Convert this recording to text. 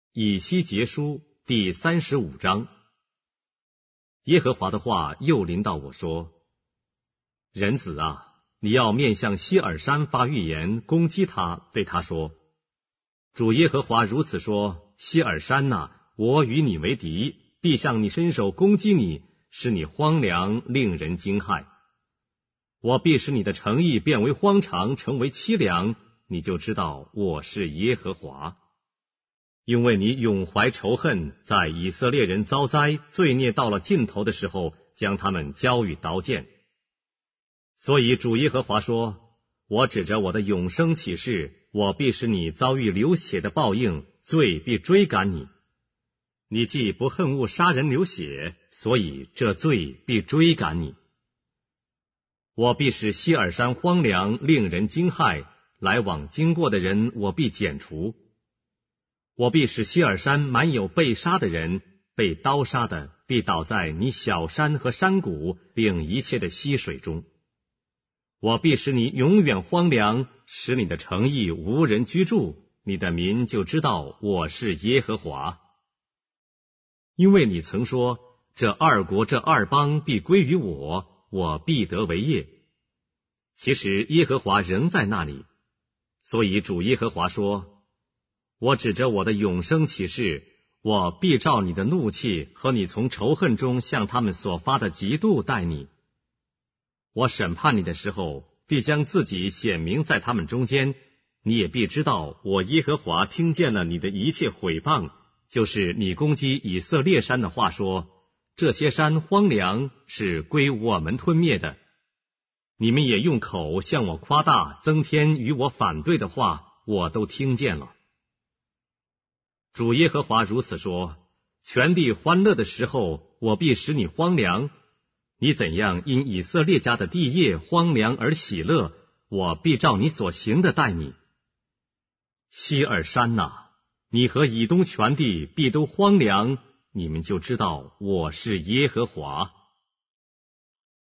以西结书第35章。耶和华的话又临到我说：人子啊，你要面向希尔山发预言，攻击他，对他说：主耶和华如此说，希尔山哪，我与你为敌，必向你伸手攻击你，使你荒凉，令人惊骇。我必使你的诚意变为荒场，成为凄凉，你就知道我是耶和华。因为你永怀仇恨，在以色列人遭灾、罪孽到了尽头的时候，将他们交与刀剑。所以主耶和华说：我指着我的永生起誓，我必使你遭遇流血的报应，罪必追赶你。你既不恨恶杀人流血，所以这罪必追赶你。我必使希尔山荒凉，令人惊骇，来往经过的人我必剪除。我必使希尔山满有被杀的人，被刀杀的必倒在你小山和山谷，并一切的溪水中。我必使你永远荒凉，使你的城邑无人居住，你的民就知道我是耶和华。因为你曾说，这二国这二邦必归于我，我必得为业。其实耶和华仍在那里，所以主耶和华说：我指着我的永生起誓，我必照你的怒气和你从仇恨中向他们所发的嫉妒待你。我审判你的时候，必将自己显明在他们中间，你也必知道我耶和华听见了你的一切毁谤，就是你攻击以色列山的话说，这些山荒凉，是归我们吞灭的。你们也用口向我夸大，增添与我反对的话，我都听见了。主耶和华如此说：全地欢乐的时候，我必使你荒凉。你怎样因以色列家的地业荒凉而喜乐，我必照你所行的待你。希尔山哪，你和以东全地必都荒凉，你们就知道我是耶和华。